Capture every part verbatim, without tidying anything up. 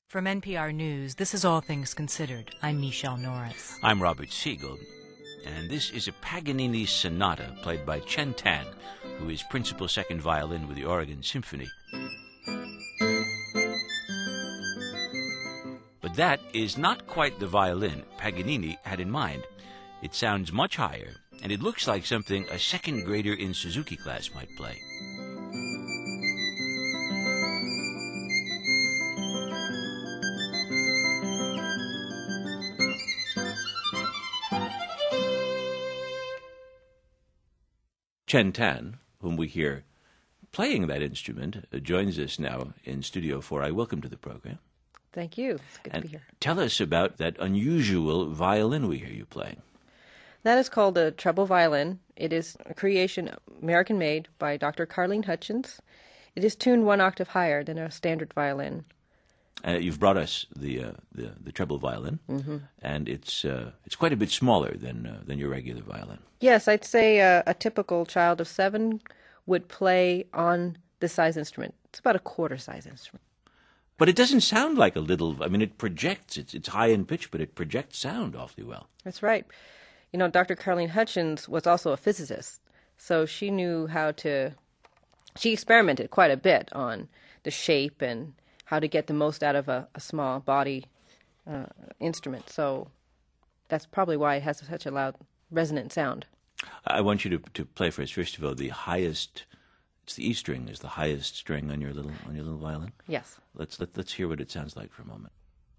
From N P R News, this is All Things Considered. I'm Michelle Norris. I'm Robert Siegel, and this is a Paganini sonata played by Chen Tan, who is principal second violin with the Oregon Symphony. But that is not quite the violin Paganini had in mind. It sounds much higher, and it looks like something a second grader in Suzuki class might play. Chen Tan, whom we hear playing that instrument, uh, joins us now in Studio four. I welcome to the program. Thank you. It's good and to be here. Tell us about that unusual violin we hear you playing. That is called a treble violin. It is a creation, American-made, by Doctor Carleen Hutchins. It is tuned one octave higher than a standard violin. Uh, you've brought us the uh, the, the treble violin, mm-hmm. and it's uh, it's quite a bit smaller than uh, than your regular violin. Yes, I'd say uh, a typical child of seven would play on this size instrument. It's about a quarter-size instrument. But it doesn't sound like a little. I mean, it projects. It's it's high in pitch, but it projects sound awfully well. That's right. You know, Doctor Carleen Hutchins was also a physicist, so she knew how to. She experimented quite a bit on the shape and how to get the most out of a, a small body uh, instrument. So that's probably why it has such a loud, resonant sound. I want you to to play for us first of all the highest. It's the E string is the highest string on your little on your little violin. Yes. Let's let, let's hear what it sounds like for a moment.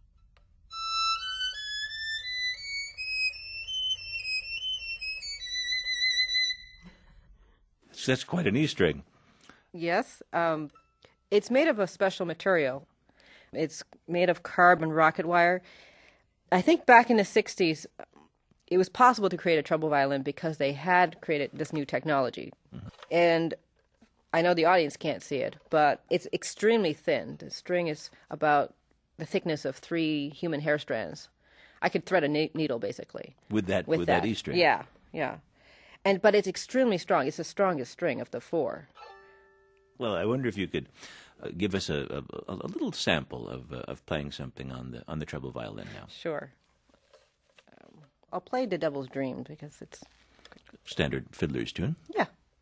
So that's quite an E string. Yes. Um, it's made of a special material. It's made of carbon rocket wire. I think back in the sixties, it was possible to create a treble violin because they had created this new technology. Mm-hmm. And I know the audience can't see it, but it's extremely thin. The string is about the thickness of three human hair strands. I could thread a ne- needle, basically. With that with, with that. that E string? Yeah, yeah. And But it's extremely strong. It's the strongest string of the four. Well, I wonder if you could uh, give us a, a, a little sample of uh, of playing something on the on the treble violin now. Sure. Um, I'll play The Devil's Dream because it's... Standard fiddler's tune? Yeah.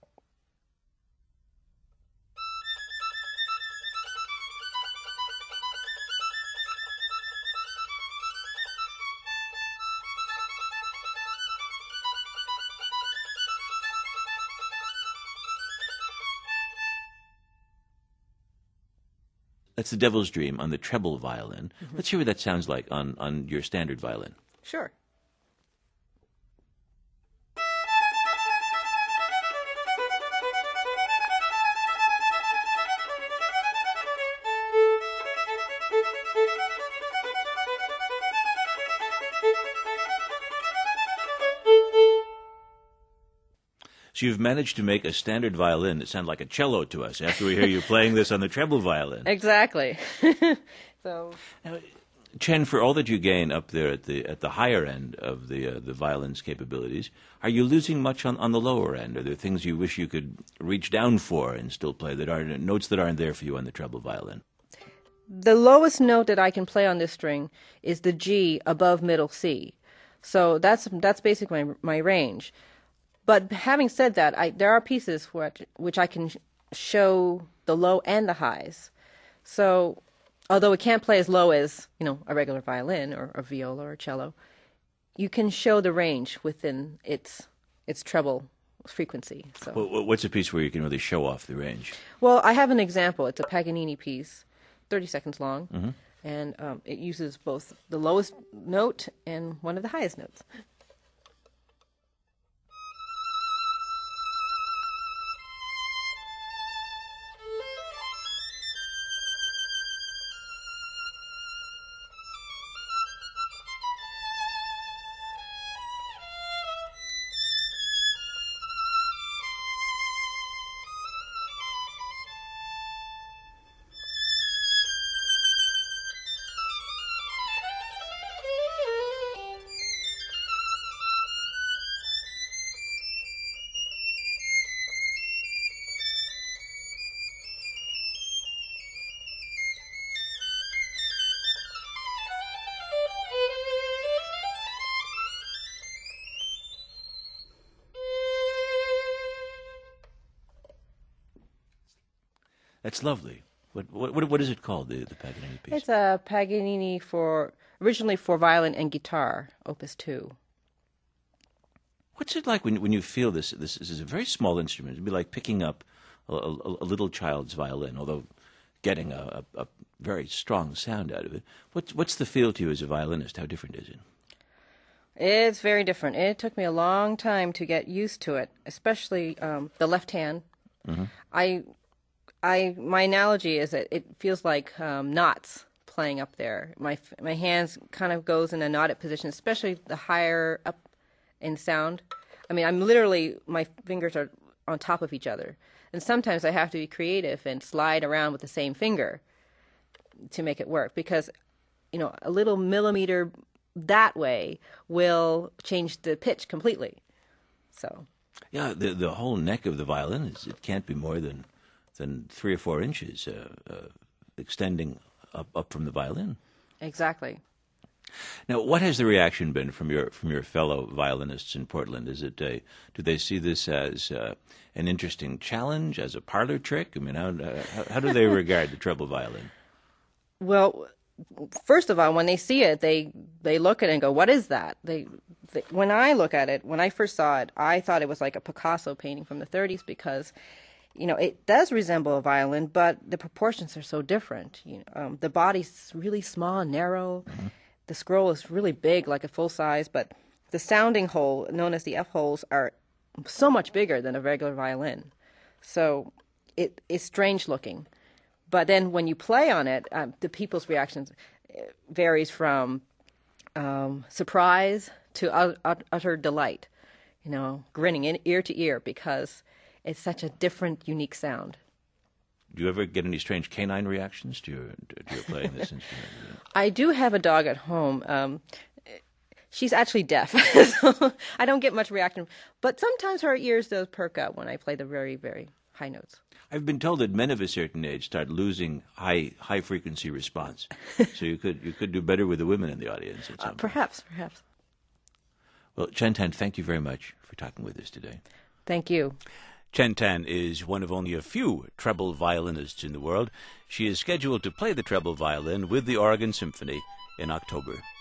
That's The Devil's Dream on the treble violin. Mm-hmm. Let's hear what that sounds like on, on your standard violin. Sure. So you've managed to make a standard violin that sound like a cello to us after we hear you playing this on the treble violin. Exactly. so, now, Chen, for all that you gain up there at the at the higher end of the uh, the violin's capabilities, are you losing much on, on the lower end? Are there things you wish you could reach down for and still play that aren't notes that aren't there for you on the treble violin? The lowest note that I can play on this string is the G above middle C. So that's that's basically my, my range. But having said that, I, there are pieces which, which I can sh- show the low and the highs. So, although it can't play as low as, you know, a regular violin or a viola or a cello, you can show the range within its its treble frequency. So, well, what's a piece where you can really show off the range? Well, I have an example. It's a Paganini piece, thirty seconds long, mm-hmm. and um, it uses both the lowest note and one of the highest notes. That's lovely. What what what is it called? The the Paganini piece. It's a Paganini for originally for violin and guitar, Opus two. What's it like when when you feel this? This is a very small instrument. It'd be like picking up a, a, a little child's violin, although getting a, a, a very strong sound out of it. What's what's the feel to you as a violinist? How different is it? It's very different. It took me a long time to get used to it, especially um, the left hand. Mm-hmm. I, I, my analogy is that it feels like um, knots playing up there. My my hands kind of goes in a knotted position, especially the higher up in sound. I mean, I'm literally, my fingers are on top of each other. And sometimes I have to be creative and slide around with the same finger to make it work because, you know, a little millimeter that way will change the pitch completely. So, yeah, the the whole neck of the violin is it can't be more than than three or four inches uh, uh, extending up up from the violin. Exactly. Now, what has the reaction been from your from your fellow violinists in Portland? Is it uh, do they see this as uh, an interesting challenge, as a parlor trick? I mean, how uh, how, how do they regard the treble violin? Well, first of all, when they see it, they they look at it and go, "What is that?" They, they when I look at it, when I first saw it, I thought it was like a Picasso painting from the thirties because, you know, it does resemble a violin, but the proportions are so different. You know, um, the body's really small and narrow. Mm-hmm. The scroll is really big, like a full size, but the sounding hole, known as the F holes, are so much bigger than a regular violin. So it is strange looking. But then when you play on it, um, the people's reactions varies from um, surprise to ut- ut- utter delight, you know, grinning in ear to ear because it's such a different, unique sound. Do you ever get any strange canine reactions to your, to your playing this instrument? I do have a dog at home. Um, she's actually deaf, so I don't get much reaction. But sometimes her ears does perk up when I play the very, very high notes. I've been told that men of a certain age start losing high high frequency response. So you could you could do better with the women in the audience at some Uh, point. perhaps, perhaps. Well, Chen Tan, thank you very much for talking with us today. Thank you. Chen Tan is one of only a few treble violinists in the world. She is scheduled to play the treble violin with the Oregon Symphony in October.